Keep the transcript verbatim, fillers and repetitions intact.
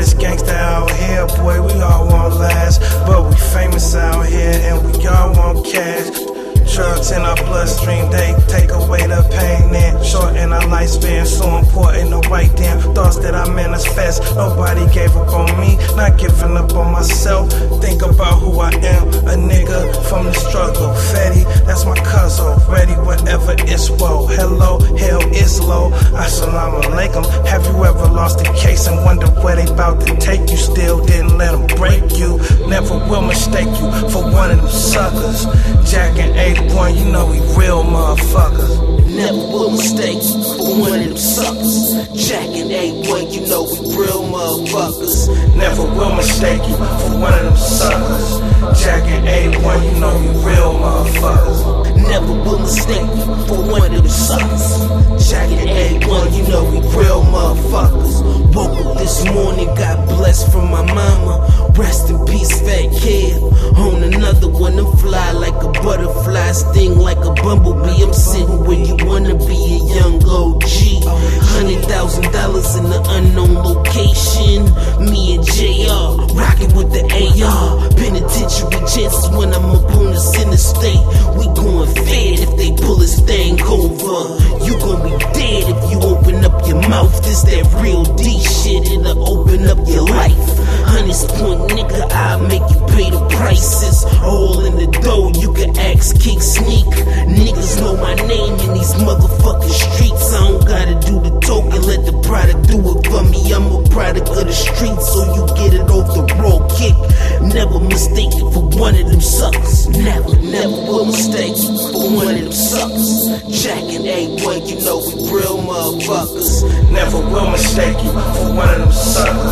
baddest gangsta out here, boy, we all want last. But we famous out here and we all want cash. Drugs in our bloodstream, they take away the pain and shorten our lifespan. So important to write down thoughts that I manifest. Nobody gave up on me, not giving up on myself. Think about who I am, a nigga from the struggle. Fetty, that's my cousin, ready whatever is woe. Hello, hell is low, assalamu alaikum. Have you ever lost a case and wonder where they about to take you? Still didn't let them break you. Never will mistake you for one of them suckers. Jack and A one, you know we real motherfuckers. Never will mistake you for one of them suckers. Jack and A one, you know we real motherfuckers. Never will mistake you for one of them suckers. Jack and A one, you know we real motherfuckers. Never will mistake you for one of them suckers. Jack and A one, you know we real motherfuckers. Woke up this morning, got blessed from my mama. Rest in peace, fat kid. On another one, I'm fly like a butterfly, sting like a bumblebee. I'm sitting where you wanna be, a young O G. Hundred thousand dollars in the unknown location. Me and J R rocking with the A R. Penitentiary chances when I'm up on the center state. We going fed if they pull this thing over. You gon' be dead if you open up your mouth. This that real D shit, it'll open up your life. Honey's point, nigga, I'll make you pay the prices. All in the dough, you can ask, kick, sneak. Niggas know my name in these motherfucking streets. I don't gotta do the token, let the product do it for me. I'm a product of the streets, so you get it off the raw kick. Never mistake it for one of them suckers. Never, never will mistake it for one of them suckers. Jack and A one, you know we real motherfuckers. Never will mistake you for one of them suckers.